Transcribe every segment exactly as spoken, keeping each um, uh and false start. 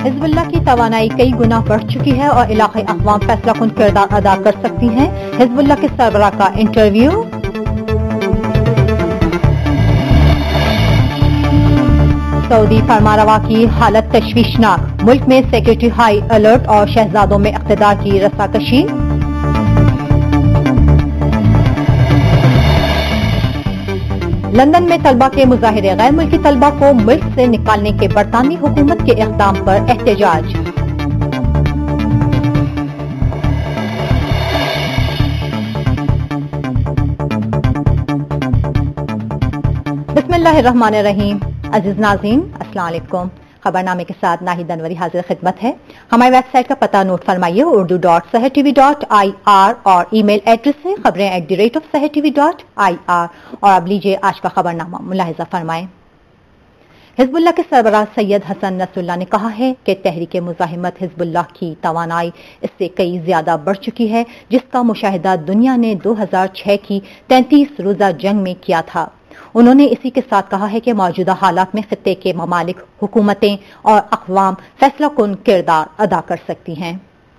حزب اللہ کی توانائی کئی گنا بڑھ چکی ہے اور علاقائی اقوام فیصلہ کن کردار ادا کر سکتی ہیں. حزب اللہ کے سربراہ کا انٹرویو. سعودی فرمانروا کی حالت تشویشناک، ملک میں سیکورٹی ہائی الرٹ اور شہزادوں میں اقتدار کی رساکشی. لندن میں طلبہ کے مظاہرے، غیر ملکی طلبہ کو ملک سے نکالنے کے برطانوی حکومت کے اقدام پر احتجاج. بسم اللہ الرحمن الرحیم. عزیز ناظرین السلام علیکم. خبر نامے کے ساتھ ناہید انوری حاضر خدمت ہے. ہماری ویب سائٹ کا پتہ نوٹ فرمائیے، Urdu dot Sahar T V dot I R, اور ای میل ایڈریس ہے خبریں at the rate of Sahar T V dot I R. اور اب لیجیے آج کا خبر نامہ ملاحظہ فرمائیں. حزب اللہ کے سربراہ سید حسن نصر اللہ نے کہا ہے کہ تحریک مزاحمت حزب اللہ کی توانائی اس سے کئی زیادہ بڑھ چکی ہے، جس کا مشاہدہ دنیا نے دو ہزار چھ کی تینتیس روزہ جنگ میں کیا تھا. انہوں نے اسی کے ساتھ کہا ہے کہ موجودہ حالات میں خطے کے ممالک، حکومتیں اور اقوام فیصلہ کن کردار ادا کر سکتی ہیں.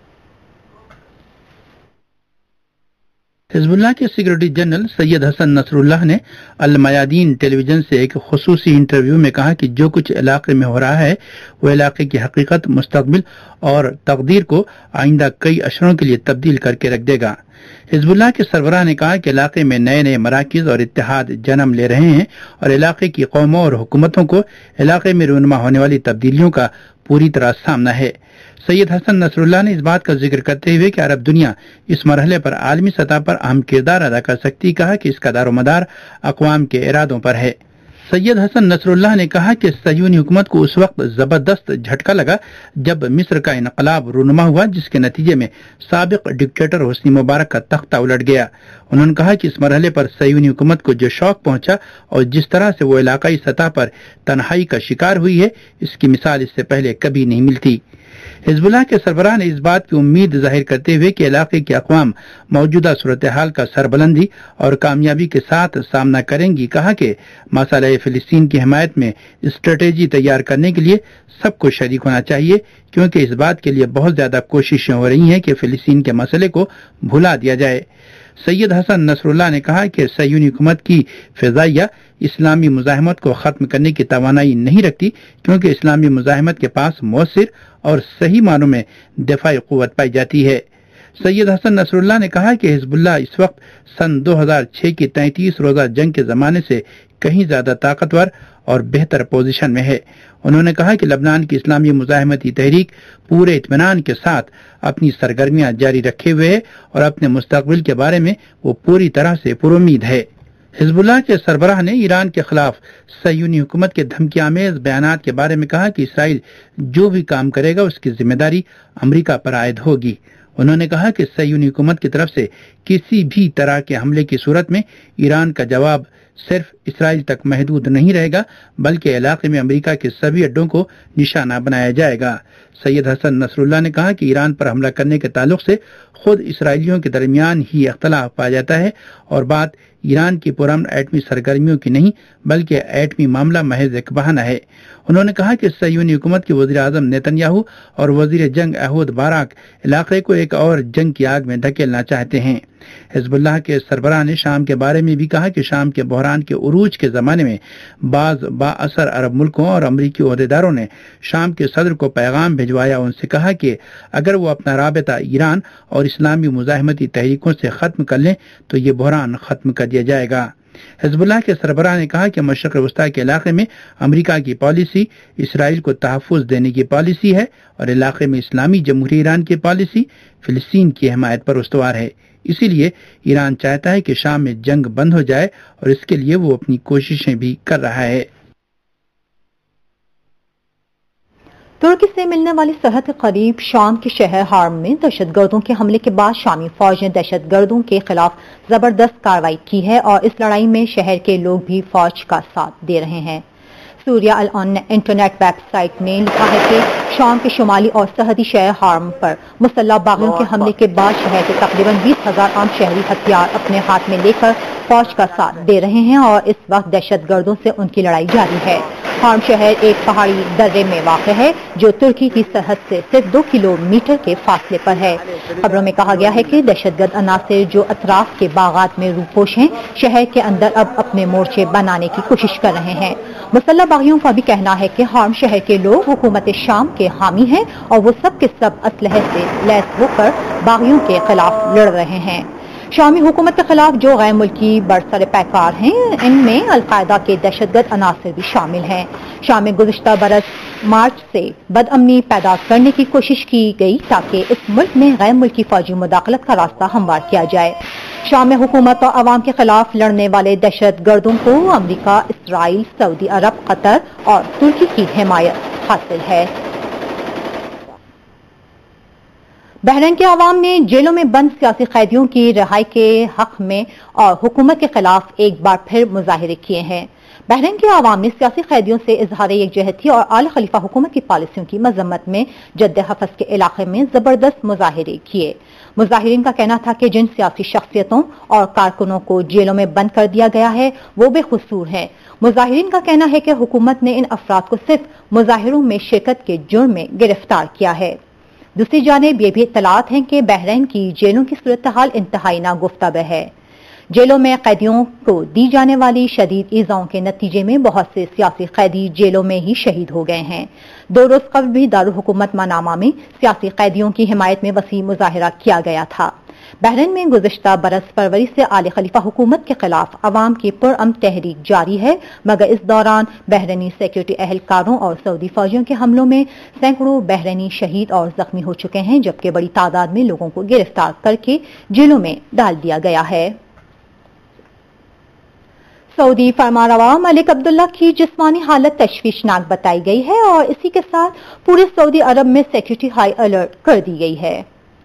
حزب اللہ کے سیکرٹری جنرل سید حسن نصر اللہ نے المیادین ٹیلی ویژن سے ایک خصوصی انٹرویو میں کہا کہ جو کچھ علاقے میں ہو رہا ہے وہ علاقے کی حقیقت، مستقبل اور تقدیر کو آئندہ کئی اشروں کے لیے تبدیل کر کے رکھ دے گا. حزب اللہ کے سربراہ نے کہا کہ علاقے میں نئے نئے مراکز اور اتحاد جنم لے رہے ہیں اور علاقے کی قوموں اور حکومتوں کو علاقے میں رونما ہونے والی تبدیلیوں کا پوری طرح سامنا ہے. سید حسن نصر اللہ نے اس بات کا ذکر کرتے ہوئے کہ عرب دنیا اس مرحلے پر عالمی سطح پر اہم کردار ادا کر سکتی، کہا کہ اس کا دار و مدار اقوام کے ارادوں پر ہے. سید حسن نصر اللہ نے کہا کہ صہیونی حکومت کو اس وقت زبردست جھٹکا لگا جب مصر کا انقلاب رونما ہوا، جس کے نتیجے میں سابق ڈکٹیٹر حسنی مبارک کا تختہ الٹ گیا. انہوں نے کہا کہ اس مرحلے پر صہیونی حکومت کو جو شوق پہنچا اور جس طرح سے وہ علاقائی سطح پر تنہائی کا شکار ہوئی ہے، اس کی مثال اس سے پہلے کبھی نہیں ملتی. حزب اللہ کے سربراہ نے اس بات کی امید ظاہر کرتے ہوئے کہ علاقے کے اقوام موجودہ صورتحال کا سربلندی اور کامیابی کے ساتھ سامنا کریں گی، کہا کہ مسئلہ فلسطین کی حمایت میں اسٹریٹجی تیار کرنے کے لیے سب کو شریک ہونا چاہیے، کیونکہ اس بات کے لیے بہت زیادہ کوششیں ہو رہی ہیں کہ فلسطین کے مسئلے کو بھلا دیا جائے. سید حسن نصر اللہ نے کہا کہ صہیونی حکومت کی فضائیہ اسلامی مزاحمت کو ختم کرنے کی توانائی نہیں رکھتی، کیونکہ اسلامی مزاحمت کے پاس مؤثر اور صحیح معنوں میں دفاعی قوت پائی جاتی ہے. سید حسن نصر اللہ نے کہا کہ حزب اللہ اس وقت سن دو ہزار چھ کی تینتیس روزہ جنگ کے زمانے سے کہیں زیادہ طاقتور اور بہتر پوزیشن میں ہے. انہوں نے کہا کہ لبنان کی اسلامی مزاحمتی تحریک پورے اطمینان کے ساتھ اپنی سرگرمیاں جاری رکھے ہوئے ہے اور اپنے مستقبل کے بارے میں وہ پوری طرح سے پرامید ہے. حزب اللہ کے سربراہ نے ایران کے خلاف صہیونی حکومت کے دھمکی آمیز بیانات کے بارے میں کہا کہ اسرائیل جو بھی کام کرے گا اس کی ذمہ داری امریکہ پر عائد ہوگی. انہوں نے کہا کہ صہیونی حکومت کی طرف سے کسی بھی طرح کے حملے کی صورت میں ایران کا جواب صرف اسرائیل تک محدود نہیں رہے گا، بلکہ علاقے میں امریکہ کے سبھی اڈوں کو نشانہ بنایا جائے گا. سید حسن نصر اللہ نے کہا کہ ایران پر حملہ کرنے کے تعلق سے خود اسرائیلیوں کے درمیان ہی اختلاف پایا جاتا ہے اور بات ایران کی پرامن ایٹمی سرگرمیوں کی نہیں بلکہ ایٹمی معاملہ محض ایک بہانہ ہے. انہوں نے کہا کہ صہیونی حکومت کے وزیر اعظم نیتن یاہو اور وزیر جنگ احود باراک علاقے کو ایک اور جنگ کی آگ میں دھکیلنا چاہتے ہیں. حزب اللہ کے سربراہ نے شام کے بارے میں بھی کہا کہ شام کے بحران کے عروج کے زمانے میں بعض با اثر عرب ملکوں اور امریکی عہدیداروں نے شام کے صدر کو پیغام بھجوایا، ان سے کہا کہ اگر وہ اپنا رابطہ ایران اور اسلامی مزاحمتی تحریکوں سے ختم کر لیں تو یہ بحران ختم کر دیا جائے گا. حزب اللہ کے سربراہ نے کہا کہ مشرق وسطی کے علاقے میں امریکہ کی پالیسی اسرائیل کو تحفظ دینے کی پالیسی ہے اور علاقے میں اسلامی جمہوریہ ایران کی پالیسی فلسطین کی حمایت پر استوار ہے. اسی لیے ایران چاہتا ہے کہ شام میں جنگ بند ہو جائے اور اس کے لیے وہ اپنی کوششیں بھی کر رہا ہے. ترکی سے ملنے والی سرحد کے قریب شام کے شہر حرم میں دہشت گردوں کے حملے کے بعد شامی فوج نے دہشت گردوں کے خلاف زبردست کارروائی کی ہے اور اس لڑائی میں شہر کے لوگ بھی فوج کا ساتھ دے رہے ہیں. سوریا الان انٹرنیٹ ویب سائٹ نے لکھا ہے کہ شام کے شمالی اور سرحدی شہر حرم پر مسلح باغیوں کے حملے کے بعد شہر کے تقریباً بیس ہزار عام شہری ہتھیار اپنے ہاتھ میں لے کر فوج کا ساتھ دے رہے ہیں اور اس وقت دہشت گردوں سے ان کی لڑائی جاری ہے۔ حرم شہر ایک پہاڑی درے میں واقع ہے جو ترکی کی سرحد سے صرف دو کلو میٹر کے فاصلے پر ہے۔ خبروں میں کہا گیا ہے کہ دہشت گرد عناصر جو اطراف کے باغات میں روپوش ہیں شہر کے اندر اب اپنے مورچے بنانے کی کوشش کر رہے ہیں۔ مسلح باغیوں کا بھی کہنا ہے کہ حرم شہر کے لوگ حکومت شام کے حامی ہیں اور وہ سب کے سب اسلحے سے لیس ہو کر باغیوں کے خلاف لڑ رہے ہیں۔ شامی حکومت کے خلاف جو غیر ملکی برسر پیکار ہیں ان میں القاعدہ کے دہشت گرد عناصر بھی شامل ہیں۔ شام میں گزشتہ برس مارچ سے بد امنی پیدا کرنے کی کوشش کی گئی تاکہ اس ملک میں غیر ملکی فوجی مداخلت کا راستہ ہموار کیا جائے۔ شام میں حکومت اور عوام کے خلاف لڑنے والے دہشت گردوں کو امریکہ، اسرائیل، سعودی عرب، قطر اور ترکی کی حمایت حاصل ہے۔ بحرین کے عوام نے جیلوں میں بند سیاسی قیدیوں کی رہائی کے حق میں اور حکومت کے خلاف ایک بار پھر مظاہرے کیے ہیں۔ بحرین کے عوام نے سیاسی قیدیوں سے اظہار یکجہتی اور اعلی خلیفہ حکومت کی پالیسیوں کی مذمت میں جد حفظ کے علاقے میں زبردست مظاہرے کیے۔ مظاہرین کا کہنا تھا کہ جن سیاسی شخصیتوں اور کارکنوں کو جیلوں میں بند کر دیا گیا ہے وہ بے قصور ہیں۔ مظاہرین کا کہنا ہے کہ حکومت نے ان افراد کو صرف مظاہروں میں شرکت کے جرم میں گرفتار کیا ہے۔ دوسری جانب یہ بھی اطلاعات ہیں کہ بحرین کی جیلوں کی صورتحال انتہائی ناگفتہ ہے۔ جیلوں میں قیدیوں کو دی جانے والی شدید ایذاؤں کے نتیجے میں بہت سے سیاسی قیدی جیلوں میں ہی شہید ہو گئے ہیں۔ دو روز قبل بھی دارالحکومت منامہ میں سیاسی قیدیوں کی حمایت میں وسیع مظاہرہ کیا گیا تھا۔ بحرین میں گزشتہ برس فروری سے اعلی خلیفہ حکومت کے خلاف عوام کی پرامن تحریک جاری ہے، مگر اس دوران بحرینی سیکورٹی اہلکاروں اور سعودی فوجیوں کے حملوں میں سینکڑوں بحرینی شہید اور زخمی ہو چکے ہیں، جبکہ بڑی تعداد میں لوگوں کو گرفتار کر کے جیلوں میں ڈال دیا گیا ہے۔ سعودی فرمانروا ملک عبداللہ کی جسمانی حالت تشویشناک بتائی گئی ہے اور اسی کے ساتھ پورے سعودی عرب میں سیکورٹی ہائی الرٹ کر دی گئی ہے۔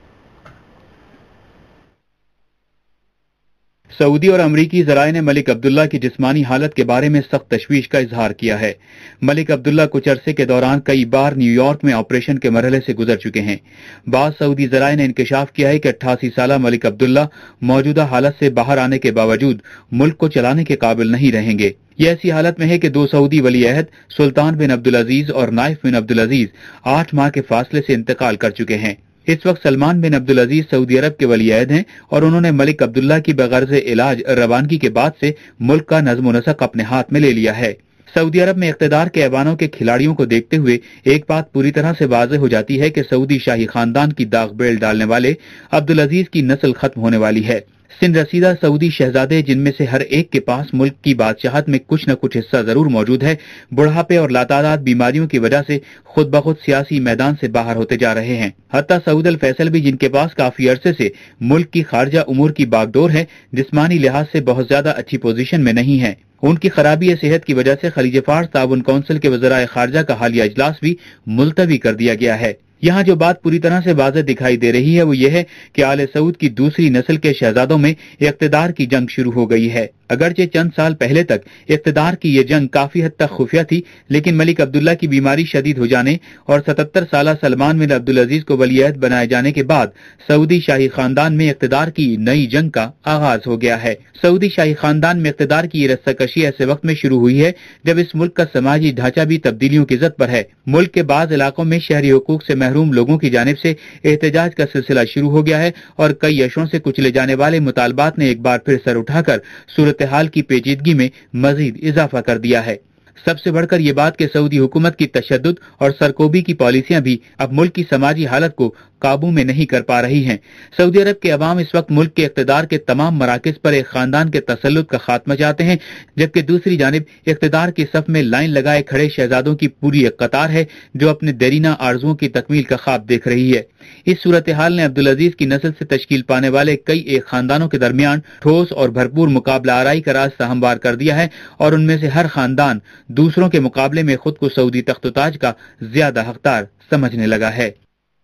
سعودی اور امریکی ذرائع نے ملک عبداللہ کی جسمانی حالت کے بارے میں سخت تشویش کا اظہار کیا ہے۔ ملک عبداللہ کچھ عرصے کے دوران کئی بار نیو یارک میں آپریشن کے مرحلے سے گزر چکے ہیں۔ بعض سعودی ذرائع نے انکشاف کیا ہے کہ اٹھاسی سالہ ملک عبداللہ موجودہ حالت سے باہر آنے کے باوجود ملک کو چلانے کے قابل نہیں رہیں گے۔ یہ ایسی حالت میں ہے کہ دو سعودی ولی عہد سلطان بن عبدالعزیز اور نائف بن عبدالعزیز آٹھ ماہ کے فاصلے سے انتقال کر چکے ہیں۔ اس وقت سلمان بن عبدالعزیز سعودی عرب کے ولی عہد ہیں اور انہوں نے ملک عبداللہ کی بغرض علاج روانگی کے بعد سے ملک کا نظم و نسق اپنے ہاتھ میں لے لیا ہے۔ سعودی عرب میں اقتدار کے ایوانوں کے کھلاڑیوں کو دیکھتے ہوئے ایک بات پوری طرح سے واضح ہو جاتی ہے کہ سعودی شاہی خاندان کی داغ بیل ڈالنے والے عبدالعزیز کی نسل ختم ہونے والی ہے۔ سن رسیدہ سعودی شہزادے جن میں سے ہر ایک کے پاس ملک کی بادشاہت میں کچھ نہ کچھ حصہ ضرور موجود ہے، بڑھاپے اور لاتعداد بیماریوں کی وجہ سے خود بخود سیاسی میدان سے باہر ہوتے جا رہے ہیں۔ حتیٰ سعود الفیصل بھی جن کے پاس کافی عرصے سے ملک کی خارجہ امور کی باغ ڈور ہے، جسمانی لحاظ سے بہت زیادہ اچھی پوزیشن میں نہیں ہے۔ ان کی خرابی صحت کی وجہ سے خلیج فارس تعاون کونسل کے وزرائے خارجہ کا حالیہ اجلاس بھی ملتوی کر دیا گیا ہے۔ یہاں جو بات پوری طرح سے واضح دکھائی دے رہی ہے وہ یہ ہے کہ آل سعود کی دوسری نسل کے شہزادوں میں اقتدار کی جنگ شروع ہو گئی ہے۔ اگرچہ چند سال پہلے تک اقتدار کی یہ جنگ کافی حد تک خفیہ تھی، لیکن ملک عبداللہ کی بیماری شدید ہو جانے اور ستتر سالہ سلمان بن عبدالعزیز کو ولی عہد بنائے جانے کے بعد سعودی شاہی خاندان میں اقتدار کی نئی جنگ کا آغاز ہو گیا ہے۔ سعودی شاہی خاندان میں اقتدار کی یہ رساکشی ایسے وقت میں شروع ہوئی ہے جب اس ملک کا سماجی ڈھانچہ بھی تبدیلیوں کی زد پر ہے۔ ملک کے بعض علاقوں میں شہری حقوق سے محروم لوگوں کی جانب سے احتجاج کا سلسلہ شروع ہو گیا ہے اور کئی اشروں سے کچلے جانے والے مطالبات نے ایک بار پھر سر اٹھا کر صورتحال کی پیچیدگی میں مزید اضافہ کر دیا ہے۔ سب سے بڑھ کر یہ بات کہ سعودی حکومت کی تشدد اور سرکوبی کی پالیسیاں بھی اب ملک کی سماجی حالت کو قابو میں نہیں کر پا رہی ہیں۔ سعودی عرب کے عوام اس وقت ملک کے اقتدار کے تمام مراکز پر ایک خاندان کے تسلط کا خاتمہ چاہتے ہیں، جبکہ دوسری جانب اقتدار کی صف میں لائن لگائے کھڑے شہزادوں کی پوری ایک قطار ہے جو اپنے دیرینہ آرزوؤں کی تکمیل کا خواب دیکھ رہی ہے۔ اس صورتحال نے عبدالعزیز کی نسل سے تشکیل پانے والے کئی ایک خاندانوں کے درمیان ٹھوس اور بھرپور مقابلہ آرائی کا راستہ ہموار کر دیا ہے اور ان میں سے ہر خاندان دوسروں کے مقابلے میں خود کو سعودی تخت و تاج کا زیادہ حقدار سمجھنے لگا ہے۔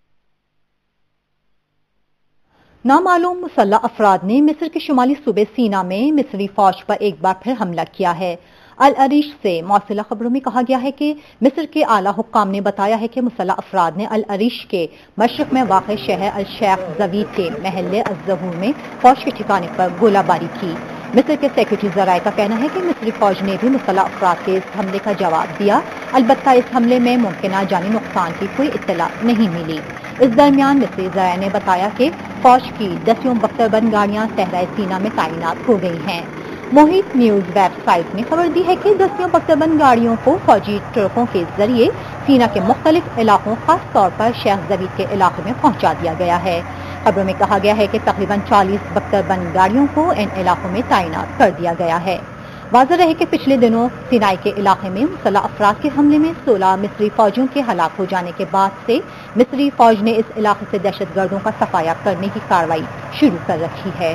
نامعلوم مسلح افراد نے مصر کے شمالی صوبے سینا میں مصری فوج پر ایک بار پھر حملہ کیا ہے۔ العریش سے موصولہ خبروں میں کہا گیا ہے کہ مصر کے اعلیٰ حکام نے بتایا ہے کہ مسلح افراد نے العریش کے مشرق میں واقع شہر الشیخ زوید کے محلے الظہور میں فوج کے ٹھکانے پر گولہ باری کی۔ مصر کے سیکرٹری ذرائع کا کہنا ہے کہ مصری فوج نے بھی مسلح افراد کے اس حملے کا جواب دیا، البتہ اس حملے میں ممکنہ جانی نقصان کی کوئی اطلاع نہیں ملی۔ اس درمیان مصری ذرائع نے بتایا کہ فوج کی دسیوں بختربند گاڑیاں صحرائے سینا میں تعینات ہو گئی ہیں۔ محیط نیوز ویب سائٹ نے خبر دی ہے کہ دسیوں بختربند گاڑیوں کو فوجی ٹرکوں کے ذریعے سینا کے مختلف علاقوں خاص طور پر شیخ زوید کے علاقے میں پہنچا دیا گیا ہے۔ خبروں میں کہا گیا ہے کہ تقریباً چالیس بختربند گاڑیوں کو ان علاقوں میں تعینات کر دیا گیا ہے۔ واضح رہے کہ پچھلے دنوں سینائی کے علاقے میں مسلح افراد کے حملے میں سولہ مصری فوجیوں کے ہلاک ہو جانے کے بعد سے مصری فوج نے اس علاقے سے دہشت گردوں کا صفایا کرنے کی کارروائی شروع کر رکھی ہے۔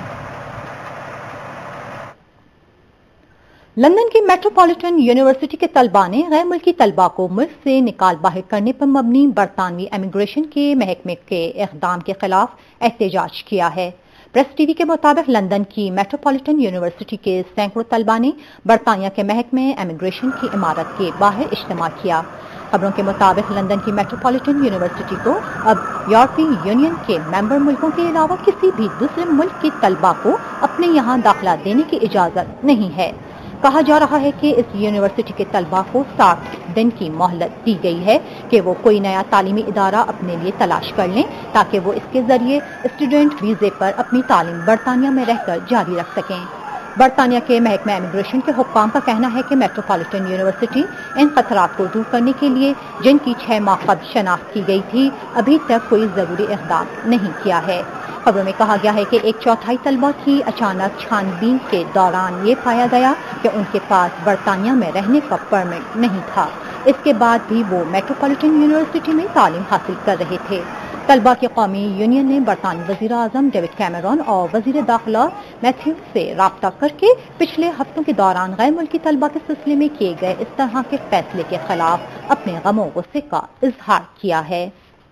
لندن کی میٹروپولیٹن یونیورسٹی کے طلباء نے غیر ملکی طلباء کو ملک سے نکال باہر کرنے پر مبنی برطانوی امیگریشن کے محکمے کے اقدام کے خلاف احتجاج کیا ہے۔ پریس ٹی وی کے مطابق لندن کی میٹروپولیٹن یونیورسٹی کے سینکڑوں طلباء نے برطانیہ کے محکمے امیگریشن کی عمارت کے باہر اجتماع کیا۔ خبروں کے مطابق لندن کی میٹروپولیٹن یونیورسٹی کو اب یورپی یونین کے ممبر ملکوں کے علاوہ کسی بھی دوسرے ملک کے طلباء کو اپنے یہاں داخلہ دینے کی اجازت نہیں ہے۔ کہا جا رہا ہے کہ اس یونیورسٹی کے طلباء کو ساٹھ دن کی مہلت دی گئی ہے کہ وہ کوئی نیا تعلیمی ادارہ اپنے لیے تلاش کر لیں تاکہ وہ اس کے ذریعے اسٹوڈنٹ ویزے پر اپنی تعلیم برطانیہ میں رہ کر جاری رکھ سکیں۔ برطانیہ کے محکمہ امیگریشن کے حکام کا کہنا ہے کہ میٹروپولیٹن یونیورسٹی ان خطرات کو دور کرنے کے لیے جن کی چھ ماہ قبل شناخت کی گئی تھی ابھی تک کوئی ضروری اقدام نہیں کیا ہے۔ خبروں میں کہا گیا ہے کہ ایک چوتھائی طلبہ کی اچانک چھان بین کے دوران یہ پایا گیا کہ ان کے پاس برطانیہ میں رہنے کا پرمٹ نہیں تھا۔ اس کے بعد بھی وہ میٹروپولیٹن یونیورسٹی میں تعلیم حاصل کر رہے تھے۔ طلبہ کی قومی یونین نے برطانوی وزیر اعظم ڈیوڈ کیمرون اور وزیر داخلہ میتھیو سے رابطہ کر کے پچھلے ہفتوں کے دوران غیر ملکی طلبہ کے سلسلے میں کیے گئے اس طرح کے فیصلے کے خلاف اپنے غم و غصے کا اظہار کیا ہے۔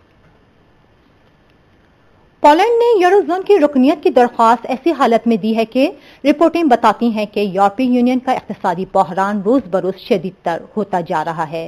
پولینڈ نے یورو زون کی رکنیت کی درخواست ایسی حالت میں دی ہے کہ رپورٹیں بتاتی ہیں کہ یورپی یونین کا اقتصادی بحران روز بروز شدید تر ہوتا جا رہا ہے۔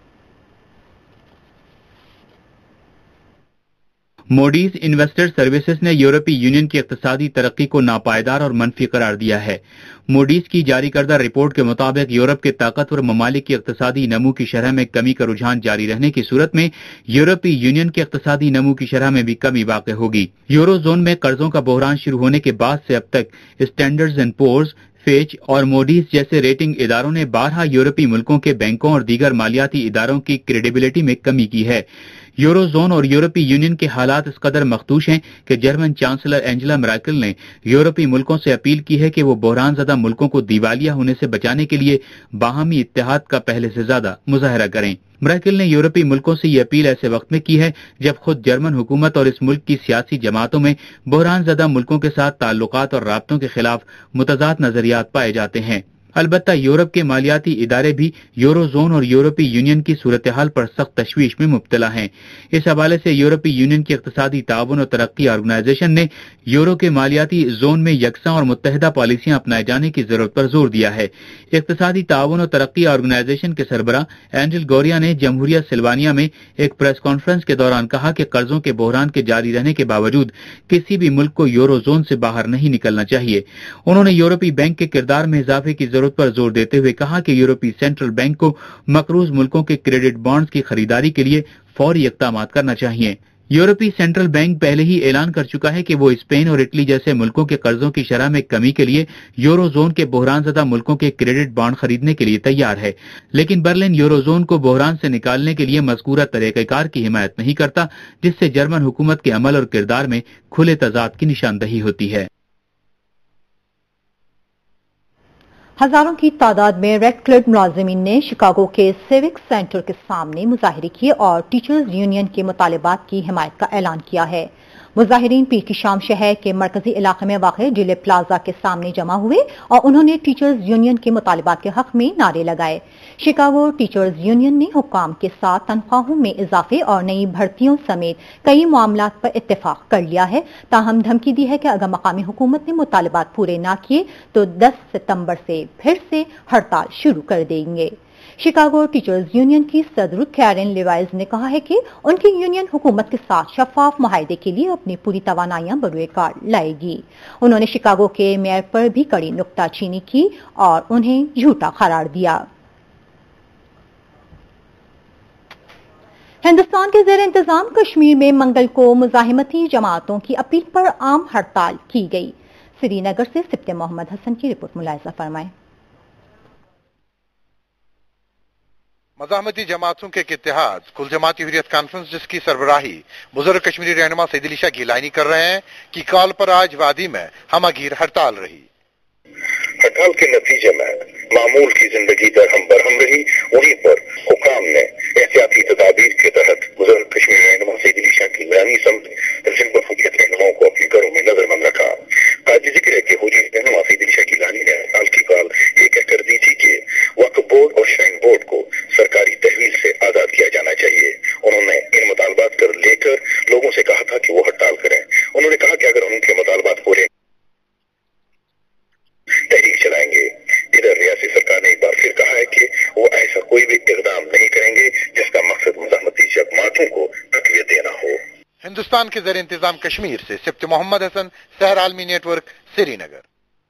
موڈیز انویسٹر سروسز نے یورپی یونین کی اقتصادی ترقی کو ناپائیدار اور منفی قرار دیا ہے۔ موڈیز کی جاری کردہ رپورٹ کے مطابق یورپ کے طاقتور ممالک کی اقتصادی نمو کی شرح میں کمی کا رجحان جاری رہنے کی صورت میں یورپی یونین کے اقتصادی نمو کی شرح میں بھی کمی واقع ہوگی۔ یورو زون میں قرضوں کا بحران شروع ہونے کے بعد سے اب تک اسٹینڈرڈز اینڈ پورز، فیچ اور موڈیز جیسے ریٹنگ اداروں نے بارہا یورپی ملکوں کے بینکوں اور دیگر مالیاتی اداروں کی کریڈیبلٹی میں کمی کی ہے۔ یورو زون اور یورپی یونین کے حالات اس قدر مخدوش ہیں کہ جرمن چانسلر اینجلا میرکل نے یورپی ملکوں سے اپیل کی ہے کہ وہ بحران زدہ ملکوں کو دیوالیہ ہونے سے بچانے کے لیے باہمی اتحاد کا پہلے سے زیادہ مظاہرہ کریں۔ میرکل نے یورپی ملکوں سے یہ اپیل ایسے وقت میں کی ہے جب خود جرمن حکومت اور اس ملک کی سیاسی جماعتوں میں بحران زدہ ملکوں کے ساتھ تعلقات اور رابطوں کے خلاف متضاد نظریات پائے جاتے ہیں۔ البتہ یورپ کے مالیاتی ادارے بھی یورو زون اور یورپی یونین کی صورتحال پر سخت تشویش میں مبتلا ہیں۔ اس حوالے سے یورپی یونین کی اقتصادی تعاون اور ترقی آرگنائزیشن نے یورو کے مالیاتی زون میں یکساں اور متحدہ پالیسیاں اپنائے جانے کی ضرورت پر زور دیا ہے۔ اقتصادی تعاون اور ترقی آرگنائزیشن کے سربراہ اینجل گوریا نے جمہوریہ سلوانیا میں ایک پریس کانفرنس کے دوران کہا کہ قرضوں کے بحران کے جاری رہنے کے باوجود کسی بھی ملک کو یورو زون سے باہر نہیں نکلنا چاہیے۔ انہوں نے یورپی بینک کے کردار میں اضافے کی ضرورت پر زور دیتے ہوئے کہا کہ یورپی سینٹرل بینک کو مقروض ملکوں کے کریڈٹ بانڈز کی خریداری کے لیے فوری اقدامات کرنا چاہیے۔ یورپی سینٹرل بینک پہلے ہی اعلان کر چکا ہے کہ وہ اسپین اور اٹلی جیسے ملکوں کے قرضوں کی شرح میں کمی کے لیے یورو زون کے بحران زدہ ملکوں کے کریڈٹ بانڈ خریدنے کے لیے تیار ہے، لیکن برلن یورو زون کو بحران سے نکالنے کے لیے مذکورہ طریقہ کار کی حمایت نہیں کرتا، جس سے جرمن حکومت کے عمل اور کردار میں کھلے تضاد کی نشاندہی ہوتی ہے۔ ہزاروں کی تعداد میں ریڈ کلب ملازمین نے شکاگو کے سیوک سینٹر کے سامنے مظاہرے کیے اور ٹیچرز یونین کے مطالبات کی حمایت کا اعلان کیا ہے۔ मुजाहिरीन पीर की शाम शहर के मरकजी इलाके में वाक़ डिले प्लाजा के सामने जमा हुए और उन्होंने टीचर्स यूनियन के मुतालिबात के हक में नारे लगाए। शिकागो टीचर्स यूनियन ने हुक्काम के साथ तनख्वाहों में इजाफे और नई भर्तियों समेत कई मामलात पर इत्तेफाक कर लिया है, ताहम धमकी दी है कि अगर मकामी हुकूमत ने मुतालिबात पूरे न किए तो दस सितंबर से फिर से हड़ताल शुरू कर देंगे। शिकागो टीचर्स यूनियन की सदर कैरन लेवाइज ने कहा है कि उनकी यूनियन हुकूमत के साथ शफाफ मुआहदे के लिए अपनी पूरी तवानाइयां बरूए कार लाएगी। उन्होंने शिकागो के मेयर पर भी कड़ी नुक्ताचीनी की और उन्हें झूठा करार दिया। हिंदुस्तान के ज़ेर इंतजाम कश्मीर में मंगल को मुजाहिमती जमातों की अपील पर आम हड़ताल की गई। श्रीनगर से सिप्ते मोहम्मद हसन की रिपोर्ट मुलाहिजा फरमाएं। मज़ाहमती जमातों के एक इत्तेहाद कुल जमाती हुर्रियत कॉन्फ्रेंस जिसकी सरबराही बुजुर्ग कश्मीरी रहनुमा सईद अली शाह गिलानी कर रहे हैं कि कॉल पर आज वादी में हमगीर हड़ताल रही। हड़ताल के नतीजे में मामूल की जिंदगी दरहम बरहम रही। वहीं पर हुकाम ने एहतियाती तदाबीर के तहत बुजुर्ग कश्मीरी रहनुमा सईद अली शाह गिलानी समेत दर्जन पर हुर्रियत रहनुमाओं को अपने घरों में नजरबंद रखा। काबिल जिक्र है कि हुर्रियत रहनुमा सईद अली शाह गिलानी ने हड़ताल की कॉल ये कहकर दी थी कि वक्फ बोर्ड और श्राइन बोर्ड को सरकारी तहवील से आजाद किया जाना चाहिए। उन्होंने इन मुतालबात कर लेकर लोगों से कहा था कि वो हड़ताल करें। उन्होंने कहा कि अगर उनके मुतालबात पूरे तहरीक चलाएंगे। इधर रियासती सरकार ने एक बार फिर कहा है कि वो ऐसा कोई भी इकदाम नहीं करेंगे जिसका मकसद मुजाहमती जमातों को तकवीत देना हो। हिंदुस्तान के ज़ेर इंतजाम कश्मीर से सिप्ते मोहम्मद हसन, सहर आलमी नेटवर्क, श्रीनगर।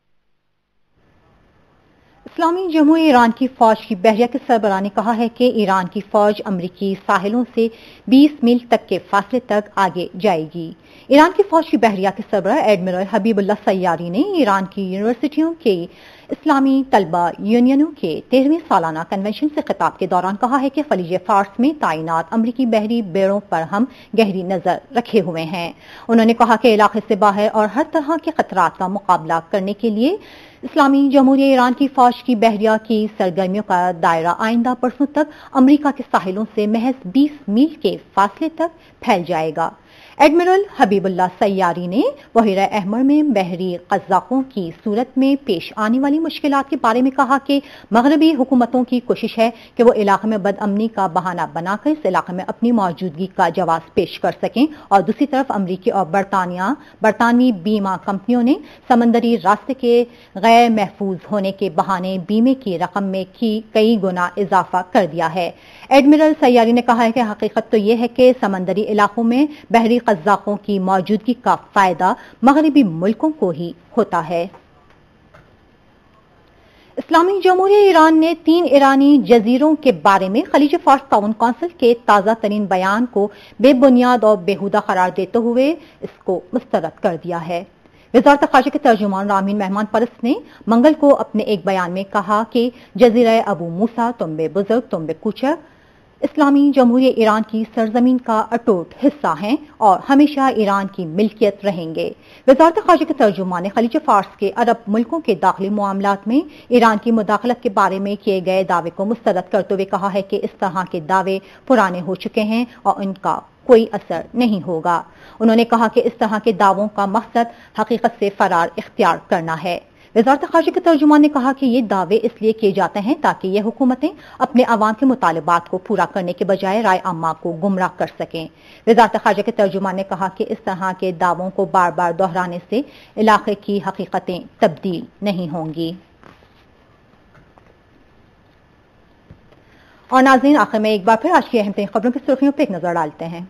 इस्लामी जमहूरी ईरान की फौज की बहरिया के सरबराह ने कहा है कि ईरान की फौज अमरीकी साहिलों से बीस मील तक के फासले तक आगे जाएगी। ईरान की फौज की बहरिया के सरबराह एडमिरल हबीबुल्लाह सैयारी ने ईरान की यूनिवर्सिटियों के इस्लामी तलबा यूनियनों के तेरहवीं सालाना कन्वेंशन से खिताब के दौरान कहा है कि खलीज फार्स में तैनात अमरीकी बहरी बेड़ों पर हम गहरी नजर रखे हुए हैं। उन्होंने कहा कि इलाके से बाहर और हर तरह के खतरात का मुकाबला करने के लिए इस्लामी जमहूरिया ईरान की फौज की बहरिया की सरगर्मियों का दायरा आइंदा बरसों तक अमरीका के साहिलों से महज बीस मील के फासले तक फैल जाएगा। एडमिरल हबीबुल्लाह सैयारी ने बहरा अहमर में बहरी कज़ाकों की सूरत में पेश आने वाली मुश्किलात के बारे में कहा कि मगरबी हुकूमतों की कोशिश है कि वो इलाके में बदअमनी का बहाना बनाकर इस इलाके में अपनी मौजूदगी का जवाब पेश कर सकें, और दूसरी तरफ अमरीकी और बरतानिया बरतानवी बीमा कंपनियों ने समंदरी रास्ते के गैर महफूज होने के बहाने बीमे की रकम में की कई गुना इजाफा कर दिया है। एडमिरल सैयारी ने कहा है कि हकीकत तो यह है कि समंदरी इलाकों में बहरी कज़ाकों की मौजूदगी का फायदा मगरबी मुल्कों को ही होता है। इस्लामी जमहूरिया ईरान ने तीन ईरानी जजीरों के बारे में खलीज फार्स ताउन कौंसिल के ताज़ा तरीन बयान को बेबुनियाद और बेहुदा करार देते हुए इसको मुस्तरद कर दिया है। वज़ारत ख़ारजा के तर्जुमान रामीन मेहमान परस्त ने मंगल को अपने एक बयान में कहा कि जजीरा अबू मूसा तुम्बे बुजुर्ग तुम्बे कूचक इस्लामी जमहूरिया ईरान की सरजमीन का अटूट हिस्सा हैं और हमेशा ईरान की मिल्कियत रहेंगे। वज़ारत ख़ारजा के तर्जुमान ने खलीज फार्स के अरब मुल्कों के दाखिली मामलात में ईरान की मुदाखलत के बारे में किए गए दावे को मुस्तरद करते हुए कहा है कि इस तरह के दावे पुराने हो चुके हैं और इनका कोई असर नहीं होगा। उन्होंने कहा कि इस तरह के दावों का मकसद हकीकत से फरार इख्तियार करना है। वज़ारत ख़ारजा के तर्जुमान ने कहा कि ये दावे इसलिए किए जाते हैं ताकि ये हुकूमतें अपने अवाम के मुतालबात को पूरा करने के बजाय राय आमा को गुमराह कर सकें। वज़ारत ख़ारजा के तर्जुमान ने कहा कि इस तरह के दावों को बार बार दोहराने से इलाके की हकीकतें तब्दील नहीं होंगी। और नाज़रीन, आखिर में एक बार फिर आज की अहम तरीन खबरों की सुर्खियों पर एक नजर डालते हैं।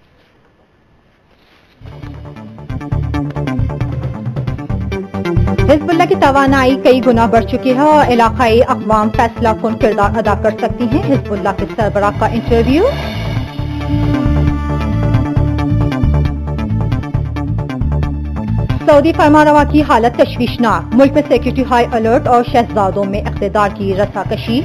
हिज़्बुल्लाह की तवानाई कई गुना बढ़ चुकी है और इलाकाई अक़वाम फैसला कुन किरदार अदा कर सकती हैं। हिज़्बुल्लाह के सरबराह का इंटरव्यू। सऊदी फरमारवा की हालत तशवीशनाक, मुल्क में सिक्योरिटी हाई अलर्ट और शहजादों में इक़्तिदार की रसाकशी।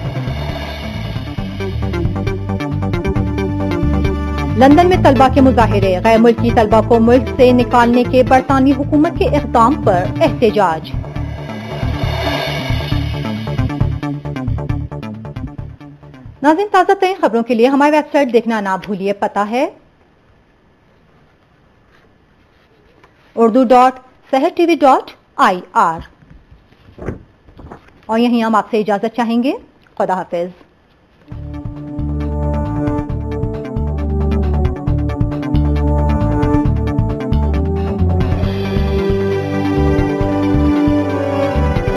लंदन में तलबा के मुजाहिरे, गैर मुल्की तलबा को मुल्क से निकालने के बरतानवी हुकूमत के इक़दाम पर एहतजाज। नाज़रीन, ताज़ा तरीन खबरों के लिए हमारी वेबसाइट देखना ना भूलिए। पता है Urdu dot Sahar TV dot I R. और यहीं हम आपसे इजाजत चाहेंगे। खुदा हाफिज।